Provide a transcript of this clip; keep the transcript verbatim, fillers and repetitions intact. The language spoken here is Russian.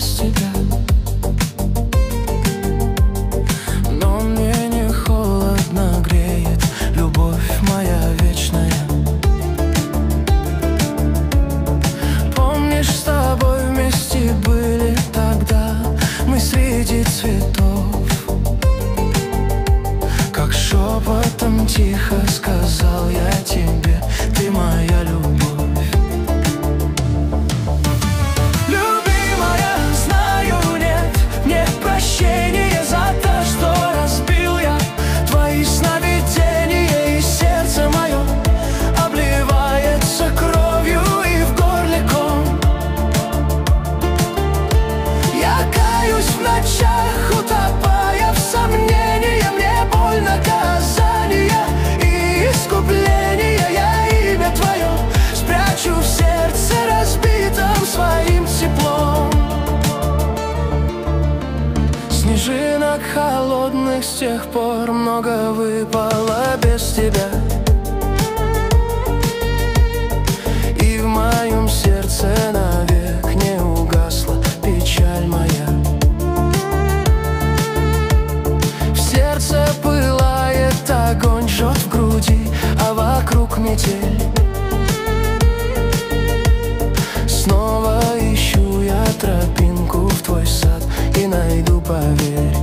без тебя. Но мне не холодно греет любовь моя вечная. Помнишь, с тобой вместе были тогда мы среди цветов? Как шепотом тихо сказал я тебе: ты моя любовь. Любимая, знаю, нет мне прощения за то, что разбил я твои сновидения, и сердце мое обливается кровью и в горле ком. Я каюсь в ночах, утопая в сомнении, мне боль наказания и искупления. Я имя твое спрячу в сердце разбитом своим теплом. Снежинок холодных с тех пор много выпало без тебя, и в моем сердце навек не угасла печаль моя. В сердце пылает огонь, жжет в груди, а вокруг метель. Снова ищу я тропинку в твой сад и найду, поверь.